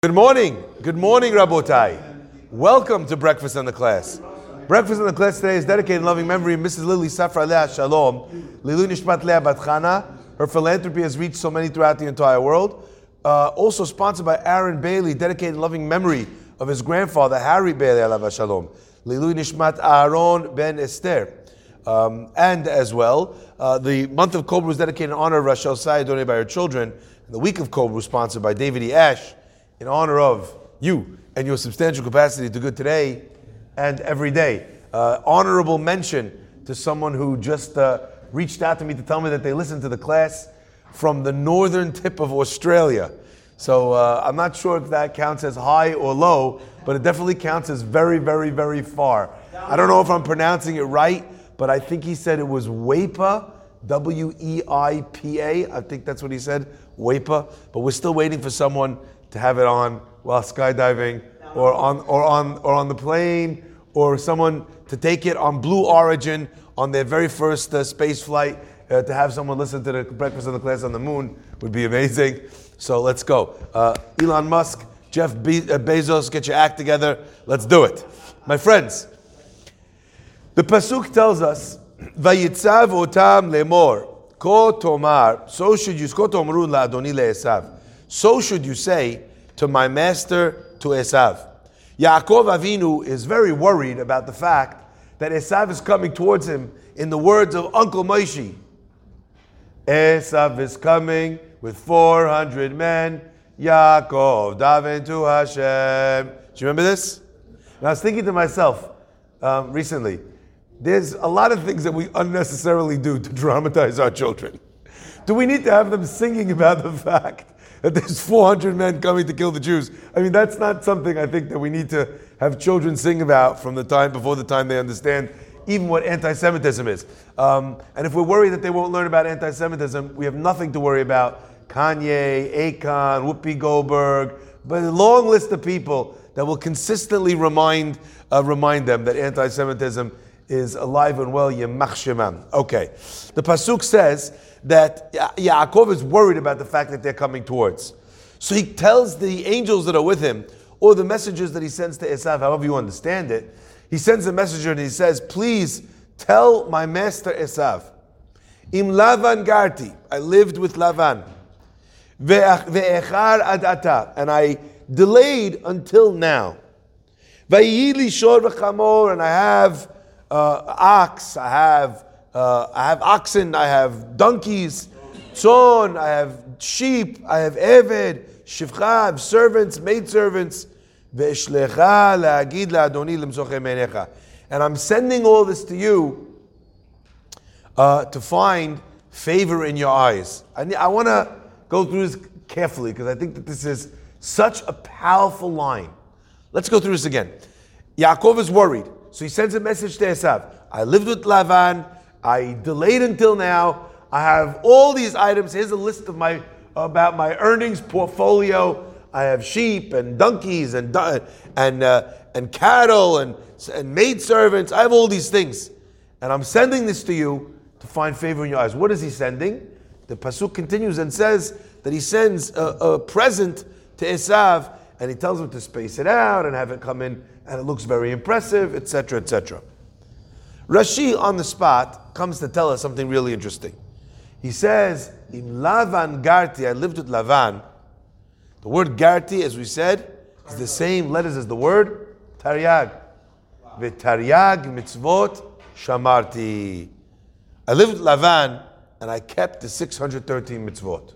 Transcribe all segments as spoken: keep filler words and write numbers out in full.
Good morning. Good morning, Rabotai. Welcome to Breakfast in the Class. Breakfast in the Class today is dedicated in loving memory of Missus Lily Safra Leah Shalom. Lilu Nishmat Leah Bat Chana. Her philanthropy has reached so many throughout the entire world. Uh, also sponsored by Aaron Bailey, dedicated in loving memory of his grandfather, Harry Bailey Alav Shalom. Lilu Nishmat Aaron Ben Esther. Um, and as well, uh, the month of Kobru is dedicated in honor of Rachel Sayed, donated by her children. And the week of Kobru is sponsored by David E. Ash, in honor of you and your substantial capacity to do good today and every day. Uh, honorable mention to someone who just uh, reached out to me to tell me that they listened to the class from the northern tip of Australia. So uh, I'm not sure if that counts as high or low, but it definitely counts as very, very, very far. I don't know if I'm pronouncing it right, but I think he said it was WEIPA, W E I P A. I think that's what he said, WEIPA. But we're still waiting for someone to have it on while skydiving, or on or on or on the plane, or someone to take it on Blue Origin on their very first uh, space flight. Uh, to have someone listen to the Breakfast in the Class on the moon would be amazing. So let's go. Uh, Elon Musk, Jeff Be- uh, Bezos, get your act together. Let's do it, my friends. The pasuk tells us, "Vayitzav otam lemor ko tomar." So should you ko tomru la'adoni le'esav. So should you say to my master, to Esav. Yaakov Avinu is very worried about the fact that Esav is coming towards him in the words of Uncle Moshe. Esav is coming with four hundred men. Yaakov daven to Hashem. Do you remember this? And I was thinking to myself um, recently, there's a lot of things that we unnecessarily do to dramatize our children. Do we need to have them singing about the fact that there's four hundred men coming to kill the Jews? I mean, that's not something I think that we need to have children sing about from the time, before the time they understand even what anti-Semitism is. Um, and if we're worried that they won't learn about anti-Semitism, we have nothing to worry about. Kanye, Akon, Whoopi Goldberg, but a long list of people that will consistently remind uh, remind them that anti-Semitism is alive and well. Yemach Shemam. Okay. The pasuk says that ya- Yaakov is worried about the fact that they're coming towards. So he tells the angels that are with him, or the messengers that he sends to Esav, however you understand it, he sends a messenger and he says, please tell my master Esav, Im Lavan Garti, I lived with Lavan, Ve'echar ad ata, and I delayed until now. Ve'yi li shor v'chamor, and I have uh, ox, I have Uh, I have oxen, I have donkeys, tzon, I have sheep, I have eved, shivcha, I have servants, maidservants, ve'eshlecha la'agid la'adoni lemzoche meinecha. And I'm sending all this to you uh, to find favor in your eyes. I, I want to go through this carefully because I think that this is such a powerful line. Let's go through this again. Yaakov is worried, so he sends a message to Esav. I lived with Lavan, I delayed until now. I have all these items. Here's a list of my about my earnings portfolio. I have sheep and donkeys and and uh, and cattle and and maidservants. I have all these things, and I'm sending this to you to find favor in your eyes. What is he sending? The pasuk continues and says that he sends a, a present to Esav, and he tells him to space it out and have it come in, and it looks very impressive, et cetera, et cetera. Rashi on the spot comes to tell us something really interesting. He says, "Im Lavan Garti," I lived with Lavan. The word Garti, as we said, is the same letters as the word Taryag. V'Taryag mitzvot shamarti. I lived with Lavan and I kept the six hundred thirteen mitzvot.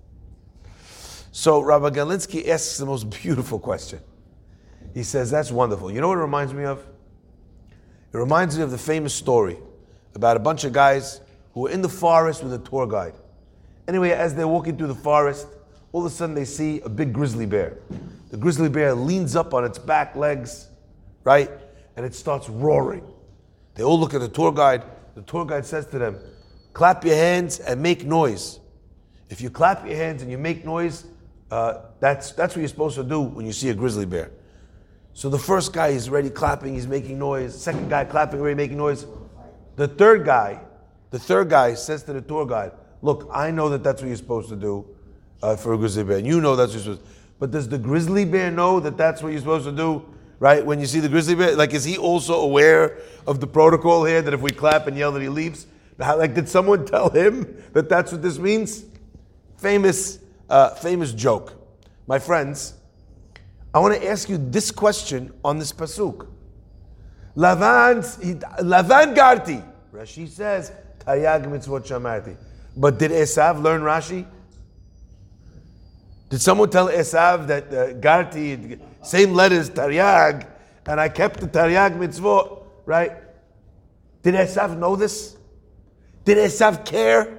So Rabbi Galinsky asks the most beautiful question. He says, "That's wonderful. You know what it reminds me of? It reminds me of the famous story about a bunch of guys who were in the forest with a tour guide. Anyway, as they're walking through the forest, all of a sudden they see a big grizzly bear. The grizzly bear leans up on its back legs, right? And it starts roaring. They all look at the tour guide. The tour guide says to them, clap your hands and make noise. If you clap your hands and you make noise, uh, that's, that's what you're supposed to do when you see a grizzly bear. So the first guy is already clapping, he's making noise. The second guy clapping, already making noise. The third guy, the third guy says to the tour guide, look, I know that that's what you're supposed to do uh, for a grizzly bear. And you know that's what you're supposed to do. But does the grizzly bear know that that's what you're supposed to do, right? When you see the grizzly bear, like, is he also aware of the protocol here, that if we clap and yell that he leaves? How, like, did someone tell him that that's what this means? Famous, uh, famous joke. My friends, I want to ask you this question on this pasuk. Lavan, Lavan Garti. Rashi says, Tayag mitzvot shamarti. But did Esav learn Rashi? Did someone tell Esav that uh, Garti, same letters, Taryag, and I kept the Taryag mitzvot, right? Did Esav know this? Did Esav care?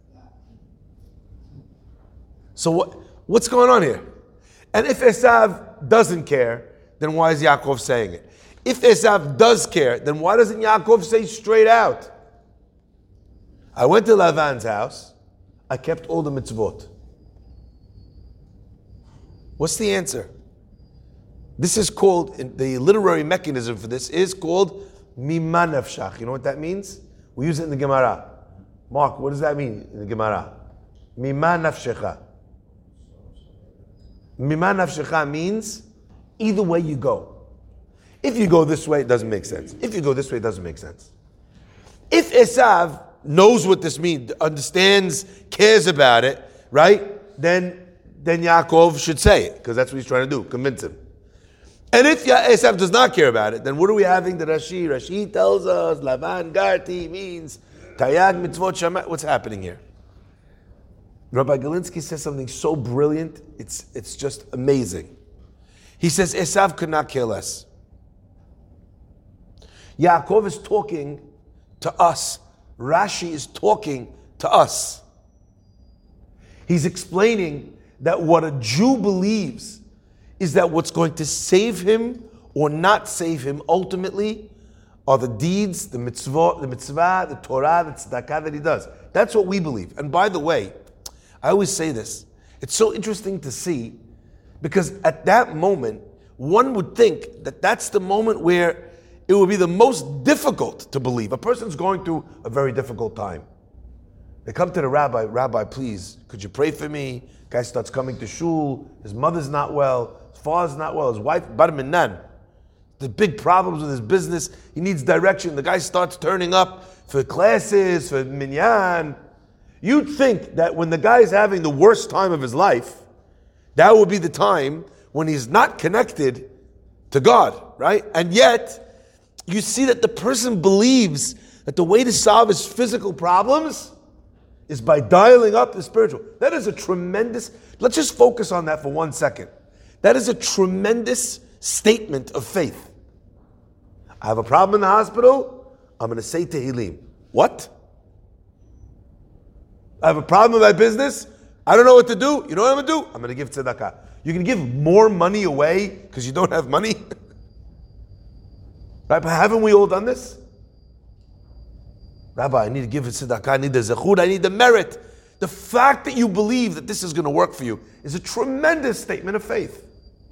So what, what's going on here? And if Esav doesn't care, then why is Yaakov saying it? If Esav does care, then why doesn't Yaakov say straight out? I went to Lavan's house, I kept all the mitzvot. What's the answer? This is called, the literary mechanism for this is called Mima Nafshach. You know what that means? We use it in the Gemara. Mark, what does that mean in the Gemara? Mima Nafshecha. Mima Nafshecha means either way you go. If you go this way, it doesn't make sense. If you go this way, it doesn't make sense. If Esav knows what this means, understands, cares about it, right? Then then Yaakov should say it, because that's what he's trying to do, convince him. And if Esav does not care about it, then what are we having the Rashi? Rashi tells us, Lavan Garti means Tayag mitzvot shamat. What's happening here? Rabbi Galinsky says something so brilliant, it's, it's just amazing. He says Esav could not care less. Yaakov is talking to us. Rashi is talking to us. He's explaining that what a Jew believes is that what's going to save him or not save him ultimately are the deeds, the mitzvah, the mitzvah, the Torah, the tzedakah that he does. That's what we believe. And by the way, I always say this, it's so interesting to see, because at that moment, one would think that that's the moment where it would be the most difficult to believe. A person's going through a very difficult time. They come to the rabbi, Rabbi, please, could you pray for me? Guy starts coming to shul, his mother's not well, his father's not well, his wife, bar minan. The big problems with his business, he needs direction. The guy starts turning up for classes, for minyan. You'd think that when the guy's having the worst time of his life, that would be the time when he's not connected to God, right? And yet, you see that the person believes that the way to solve his physical problems is by dialing up the spiritual. That is a tremendous, let's just focus on that for one second. That is a tremendous statement of faith. I have a problem in the hospital, I'm going to say Tehillim. What? I have a problem with my business, I don't know what to do. You know what I'm going to do? I'm going to give tzedakah. You can give more money away because you don't have money? Right, but haven't we all done this? Rabbi, I need to give it tzedakah, I need the zechut, I need the merit. The fact that you believe that this is going to work for you is a tremendous statement of faith.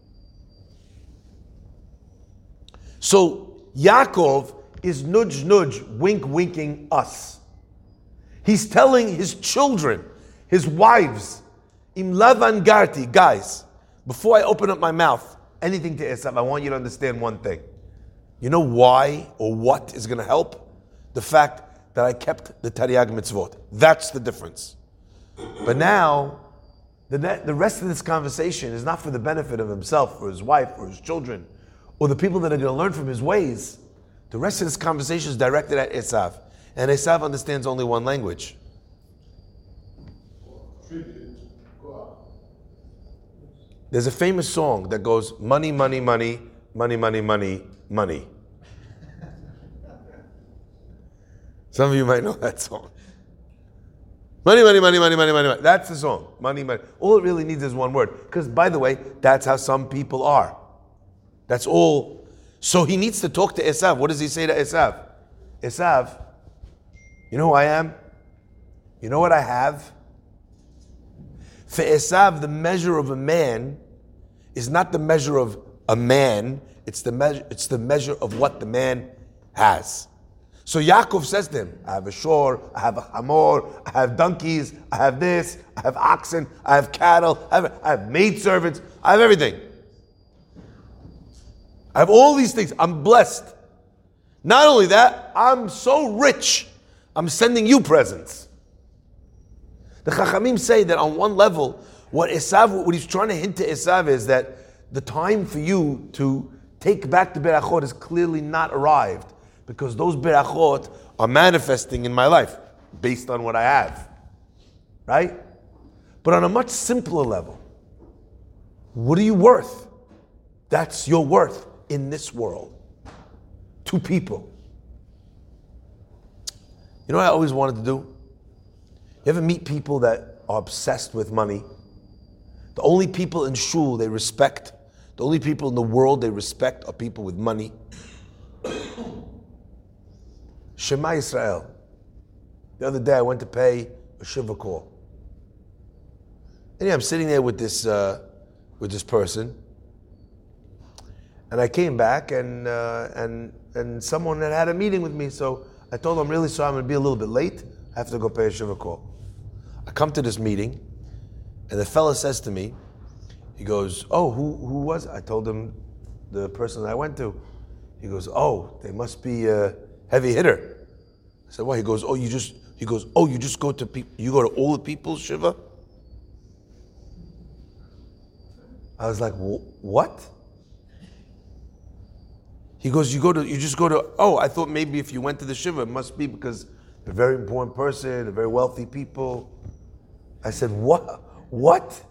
So, Yaakov is nudge nudge, wink winking us. He's telling his children, his wives, Im Lavan Garti, guys, before I open up my mouth, anything to Esav, I want you to understand one thing. You know why or what is going to help? The fact that I kept the Taryag mitzvot. That's the difference. But now, the, the rest of this conversation is not for the benefit of himself or his wife or his children or the people that are going to learn from his ways. The rest of this conversation is directed at Esav. And Esav understands only one language. There's a famous song that goes, money, money, money, money, money, money, money. Some of you might know that song. Money, money, money, money, money, money, money. That's the song. Money, money. All it really needs is one word. Because, by the way, that's how some people are. That's all. So he needs to talk to Esav. What does he say to Esav? Esav, you know who I am? You know what I have? For Esav, the measure of a man is not the measure of a man. It's the measure, it's the measure of what the man has. So Yaakov says to him, I have a shore, I have a hamor, I have donkeys, I have this, I have oxen, I have cattle, I have, I have maidservants, I have everything. I have all these things. I'm blessed. Not only that, I'm so rich, I'm sending you presents. The Chachamim say that on one level, what Esav, what he's trying to hint to Esav is that the time for you to take back the berachot has clearly not arrived, because those berachot are manifesting in my life based on what I have, right? But on a much simpler level, what are you worth? That's your worth in this world. To people. You know what I always wanted to do? You ever meet people that are obsessed with money? The only people in shul they respect, the only people in the world they respect are people with money. Shema Yisrael. The other day I went to pay a shiva call. And yeah, I'm sitting there with this uh, with this person, and I came back and uh, and and someone had had a meeting with me. So I told them, I'm really sorry, I'm going to be a little bit late. I have to go pay a shiva call. I come to this meeting, and the fella says to me, he goes, "Oh, who who was it?" I told him the person I went to. He goes, "Oh, they must be a heavy hitter." I said, "Why?" He goes, "Oh, you just." He goes, "Oh, you just go to people. You go to all the people's shiva." I was like, "What?" He goes, "You go to. You just go to." Oh, I thought maybe if you went to the shiva, it must be because they're a very important person, they're very wealthy people. I said, "What? What?"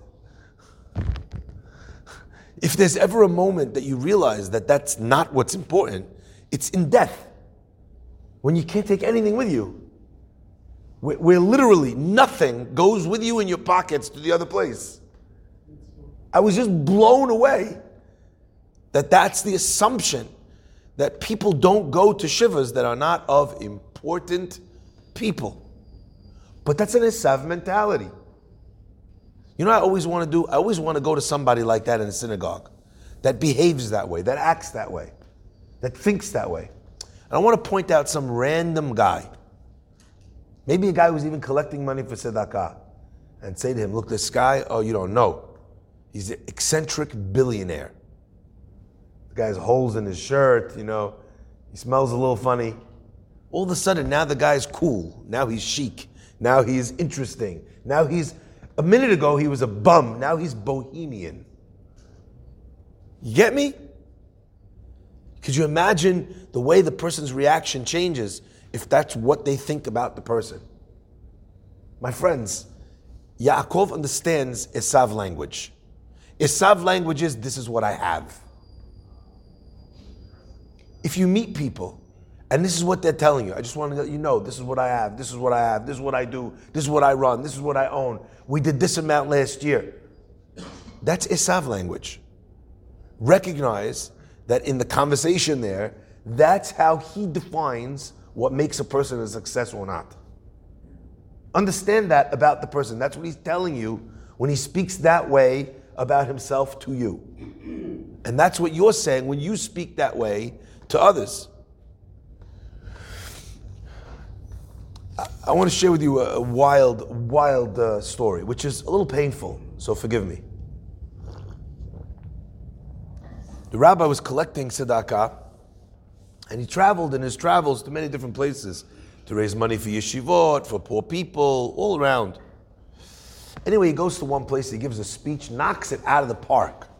If there's ever a moment that you realize that that's not what's important, it's in death. When you can't take anything with you. Where, where literally nothing goes with you in your pockets to the other place. I was just blown away that that's the assumption, that people don't go to shivas that are not of important people. But that's an Esav mentality. You know what I always want to do? I always want to go to somebody like that in a synagogue that behaves that way, that acts that way, that thinks that way. And I want to point out some random guy, maybe a guy who's even collecting money for tzedakah, and say to him, "Look, this guy, oh, you don't know. He's an eccentric billionaire. The guy has holes in his shirt, you know, he smells a little funny." All of a sudden, now the guy's cool. Now he's chic. Now he's interesting. Now he's, a minute ago he was a bum. Now he's bohemian. You get me? Could you imagine the way the person's reaction changes if that's what they think about the person? My friends, Yaakov understands Esav language. Esav language is, this is what I have. If you meet people, and this is what they're telling you, I just want to let you know, this is what I have, this is what I have, this is what I do, this is what I run, this is what I own. We did this amount last year. That's Esav language. Recognize that in the conversation there, that's how he defines what makes a person a success or not. Understand that about the person. That's what he's telling you when he speaks that way about himself to you. And that's what you're saying when you speak that way to others. I, I want to share with you a, a wild, wild uh, story, which is a little painful, so forgive me. The rabbi was collecting tzedakah, and he traveled in his travels to many different places to raise money for yeshivot, for poor people, all around. Anyway, he goes to one place, he gives a speech, knocks it out of the park.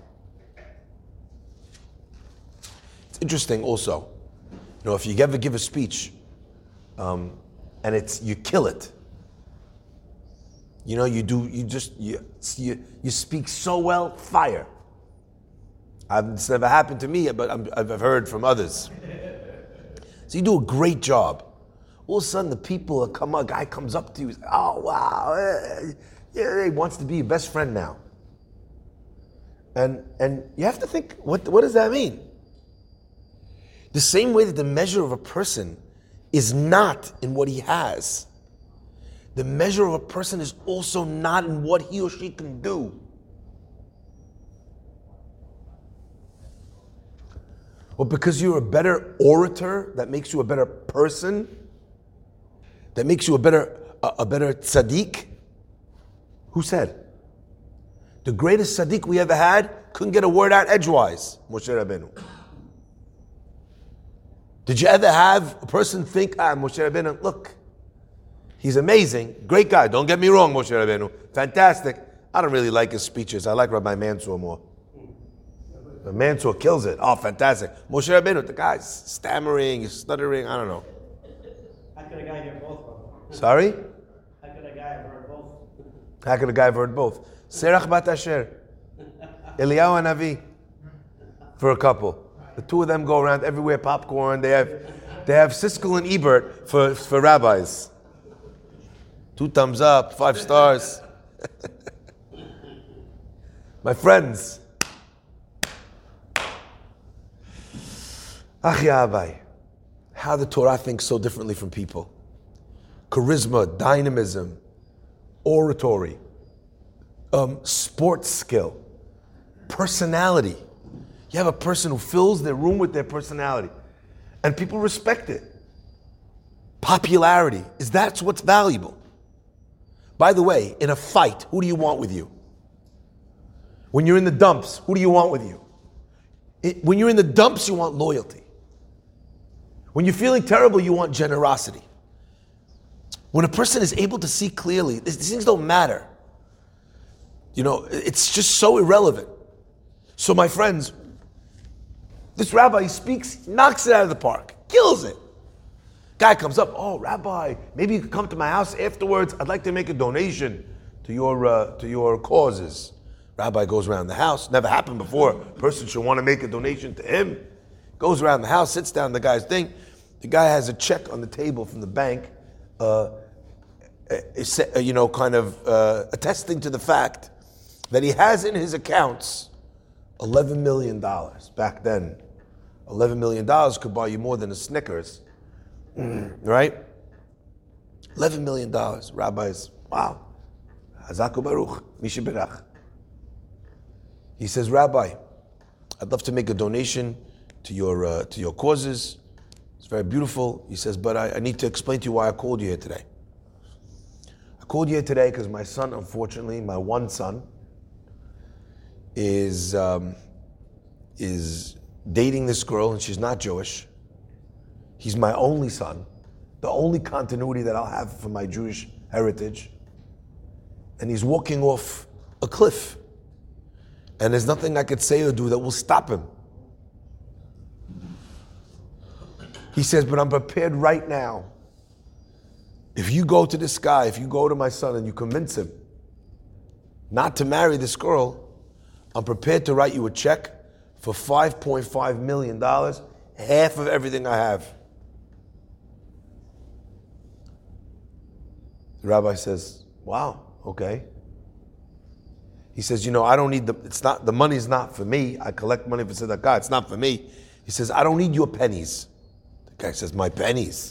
It's interesting also, you know, if you ever give a speech, um, and it's, you kill it. You know, you do, you just, you, you, you speak so well, fire. I've, it's never happened to me, but I'm, I've heard from others. So you do a great job. All of a sudden, the people come, a guy comes up to you, says, "Oh wow, eh, yeah, he wants to be your best friend now." And and you have to think, what what does that mean? The same way that the measure of a person is not in what he has, the measure of a person is also not in what he or she can do. Or because you're a better orator, that makes you a better person? That makes you a better a, a better tzaddik? Who said? The greatest tzaddik we ever had couldn't get a word out edgewise. Moshe Rabbeinu. Did you ever have a person think, ah, Moshe Rabbeinu, look, he's amazing, great guy, don't get me wrong, Moshe Rabbeinu, fantastic. I don't really like his speeches. I like Rabbi Mansour more. The Mansour kills it. Oh, fantastic. Moshe Rabbeinu, the guy's stammering, he's stuttering, I don't know. How could a guy hear both? Sorry? How could a guy have heard both? How could a guy have heard both? Serach bat Asher, Eliyahu Hanavi, for a couple. The two of them go around everywhere, popcorn. They have, they have Siskel and Ebert for, for rabbis. Two thumbs up, five stars. My friends. Ach ya Abai, how the Torah thinks so differently from people. Charisma, dynamism, oratory, um, sports skill, personality. You have a person who fills their room with their personality, and people respect it. Popularity, is that's what's valuable. By the way, in a fight, who do you want with you? When you're in the dumps, who do you want with you? It, when you're in the dumps, you want loyalty. When you're feeling terrible, you want generosity. When a person is able to see clearly, these things don't matter. You know, it's just so irrelevant. So my friends, this rabbi speaks, knocks it out of the park, kills it. Guy comes up, oh, rabbi, maybe you could come to my house afterwards. I'd like to make a donation to your uh, to your causes. Rabbi goes around the house. Never happened before. A person should want to make a donation to him. Goes around the house, sits down the guy's thing. The guy has a check on the table from the bank, uh, you know, kind of uh, attesting to the fact that he has in his accounts eleven million dollars. Back then, eleven million dollars could buy you more than a Snickers. Right? eleven million dollars. Rabbis, wow. Hazaku Baruch, Misha Berach. He says, Rabbi, I'd love to make a donation to your uh, to your causes. It's very beautiful. He says, but I, I need to explain to you why I called you here today. I called you here today because my son, unfortunately, my one son, is um, is dating this girl, and she's not Jewish. He's my only son, the only continuity that I'll have from my Jewish heritage. And he's walking off a cliff. And there's nothing I could say or do that will stop him. He says, but I'm prepared right now. If you go to this guy, if you go to my son and you convince him not to marry this girl, I'm prepared to write you a check for five point five million dollars, half of everything I have. The rabbi says, wow, okay. He says, you know, I don't need the, it's not, the money's not for me. I collect money for tzedakah, it's not for me. He says, I don't need your pennies. The guy says, my pennies.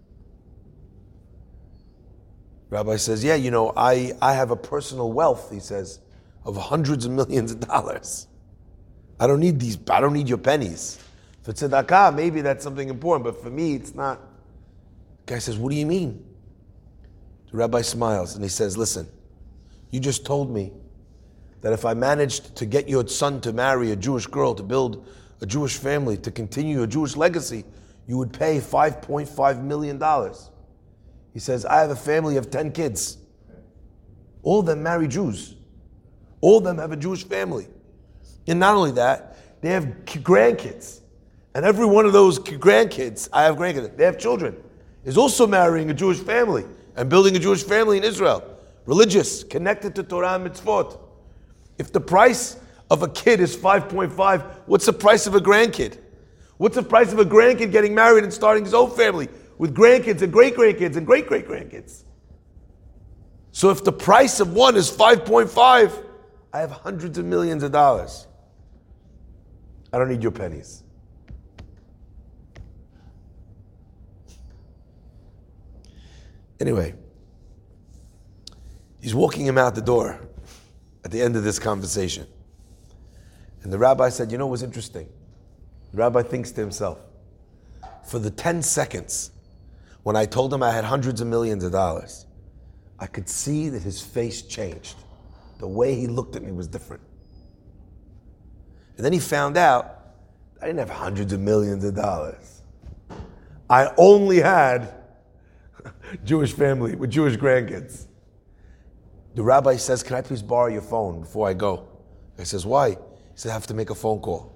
Rabbi says, yeah, you know, I, I have a personal wealth, he says, of hundreds of millions of dollars. I don't need these, I don't need your pennies. For tzedakah, maybe that's something important, but for me, it's not. The guy says, what do you mean? The rabbi smiles and he says, listen, you just told me that if I managed to get your son to marry a Jewish girl, to build a Jewish family, to continue a Jewish legacy, you would pay five point five million dollars. He says, I have a family of ten kids. All of them marry Jews. All of them have a Jewish family. And not only that, they have grandkids. And every one of those grandkids, I have grandkids, they have children, is also marrying a Jewish family and building a Jewish family in Israel. Religious, connected to Torah and mitzvot. If the price of a kid is five point five, what's the price of a grandkid? What's the price of a grandkid getting married and starting his own family with grandkids and great-grandkids and great-great-grandkids? So if the price of one is five point five, I have hundreds of millions of dollars. I don't need your pennies. Anyway, he's walking him out the door at the end of this conversation. And the rabbi said, you know what's interesting? The rabbi thinks to himself, for the ten seconds when I told him I had hundreds of millions of dollars, I could see that his face changed. The way he looked at me was different. And then he found out I didn't have hundreds of millions of dollars. I only had Jewish family with Jewish grandkids. The rabbi says, can I please borrow your phone before I go? I says, why? He said, I have to make a phone call.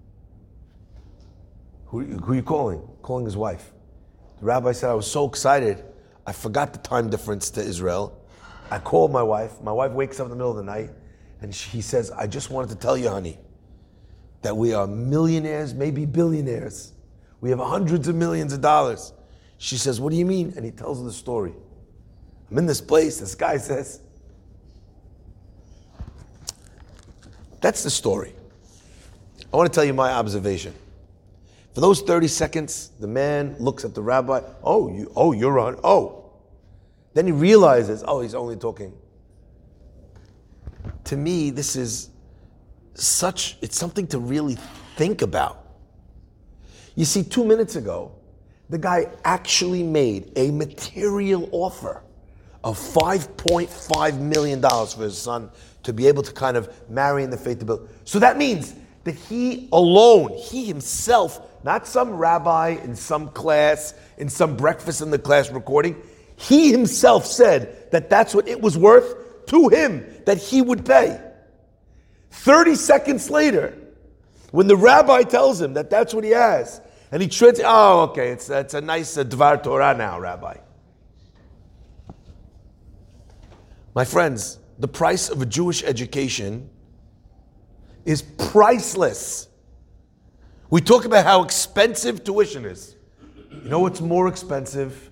Who, who are you calling? Calling his wife. The rabbi said, I was so excited, I forgot the time difference to Israel. I called my wife. My wife wakes up in the middle of the night, and she says, I just wanted to tell you, honey, that we are millionaires, maybe billionaires. We have hundreds of millions of dollars. She says, what do you mean? And he tells her the story. I'm in this place, this guy says. That's the story. I want to tell you my observation. For those thirty seconds, the man looks at the rabbi. Oh, you, oh, you're on. Oh. Then he realizes, oh, he's only talking. To me, this is such, it's something to really think about. You see, two minutes ago, the guy actually made a material offer of five point five million dollars for his son to be able to kind of marry in the faith to build. So that means that he alone, he himself, not some rabbi in some class, in some breakfast in the class recording, he himself said that that's what it was worth to him, that he would pay. thirty seconds later, when the rabbi tells him that that's what he has, and he treats, oh, okay, it's, it's a nice uh, Dvar Torah now, Rabbi. My friends, the price of a Jewish education is priceless. We talk about how expensive tuition is. You know what's more expensive?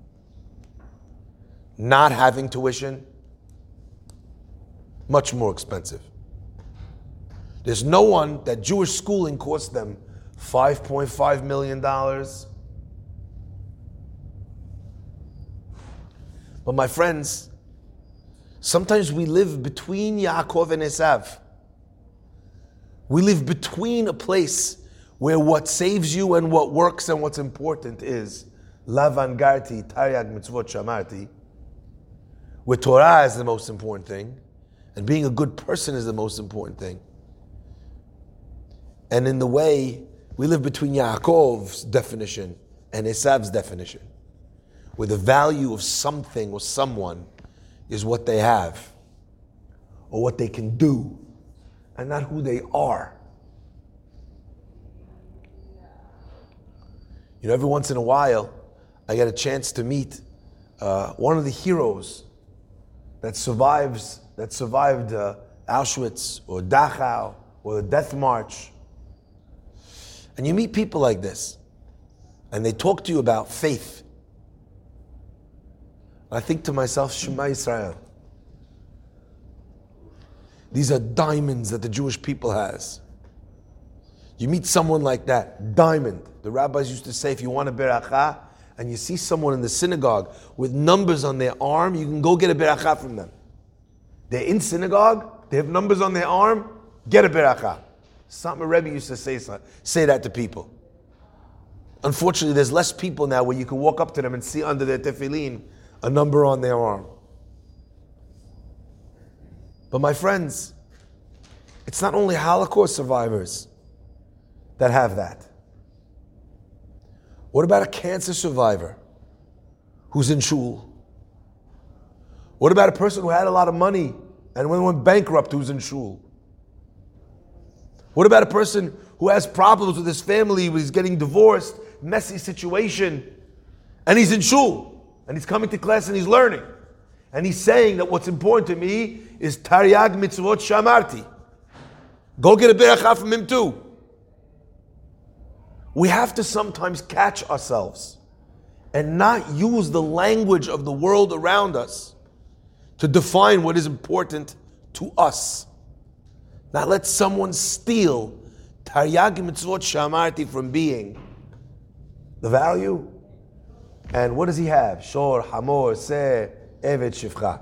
Not having tuition. Much more expensive. There's no one that Jewish schooling costs them five point five million dollars. But my friends, sometimes we live between Yaakov and Esav. We live between a place where what saves you and what works and what's important is Lavan Garti, Taryag Mitzvot Shamarti, where Torah is the most important thing, and being a good person is the most important thing. And in the way, we live between Yaakov's definition and Esav's definition, where the value of something or someone is what they have, or what they can do, and not who they are. You know, every once in a while, I get a chance to meet uh, one of the heroes that survives, that survived uh, Auschwitz or Dachau or the Death March. And you meet people like this, and they talk to you about faith. I think to myself, Shema Yisrael. These are diamonds that the Jewish people has. You meet someone like that, diamond. The rabbis used to say, if you want a beracha, and you see someone in the synagogue with numbers on their arm, you can go get a beracha from them. They're in synagogue, they have numbers on their arm, get a beracha. Satmar Rebbe used to say, say that to people. Unfortunately, there's less people now where you can walk up to them and see under their tefillin a number on their arm. But my friends, it's not only Holocaust survivors that have that. What about a cancer survivor who's in shul? What about a person who had a lot of money and when went bankrupt who's in shul? What about a person who has problems with his family, he's getting divorced, messy situation, and he's in shul, and he's coming to class and he's learning, and he's saying that what's important to me is Taryag Mitzvot Shamarti. Go get a beracha from him too. We have to sometimes catch ourselves and not use the language of the world around us to define what is important to us. Not let someone steal Taryag Mitzvot Shamarti from being the value. And what does he have? Shor, Hamor, Seh, Evet, Shifcha.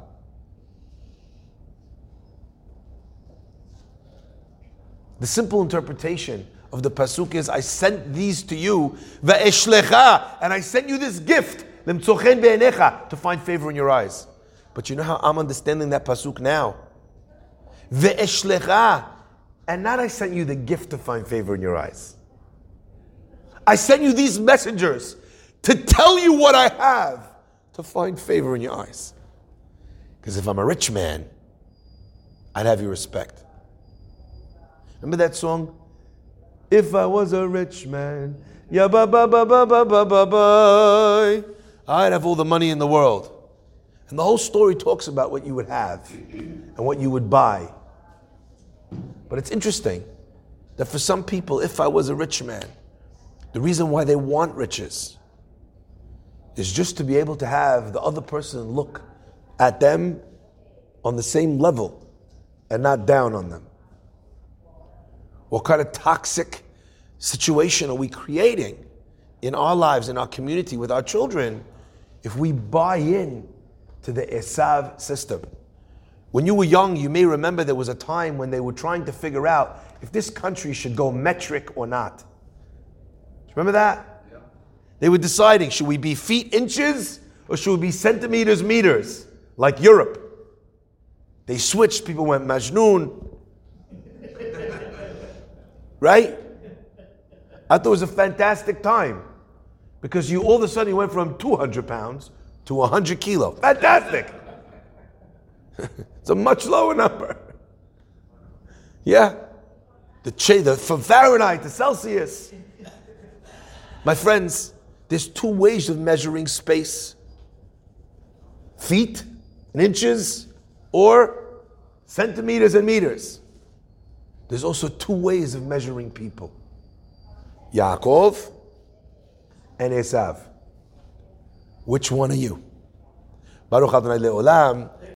The simple interpretation of the pasuk is, I sent these to you, ve'eshlecha, and I sent you this gift, limtzochen be'enecha, to find favor in your eyes. But you know how I'm understanding that pasuk now? Ve'eshlecha, and not I sent you the gift to find favor in your eyes. I sent you these messengers to tell you what I have to find favor in your eyes. Because if I'm a rich man, I'd have your respect. Remember that song? If I was a rich man, ya ba ba ba ba ba ba ba ba, I'd have all the money in the world. And the whole story talks about what you would have and what you would buy. But it's interesting that for some people, if I was a rich man, the reason why they want riches is just to be able to have the other person look at them on the same level and not down on them. What kind of toxic situation are we creating in our lives, in our community, with our children, if we buy in to the Esav system? When you were young, you may remember there was a time when they were trying to figure out if this country should go metric or not. Remember that? Yeah. They were deciding, should we be feet, inches, or should we be centimeters, meters, like Europe? They switched, people went Majnun. Right? I thought it was a fantastic time because you all of a sudden you went from two hundred pounds to one hundred kilo. Fantastic! It's a much lower number. Yeah? The, ch- the from Fahrenheit to Celsius. My friends, there's two ways of measuring space. Feet and inches, or centimeters and meters. There's also two ways of measuring people. Yaakov and Esav. Which one are you? Baruch Adonai Le'olam.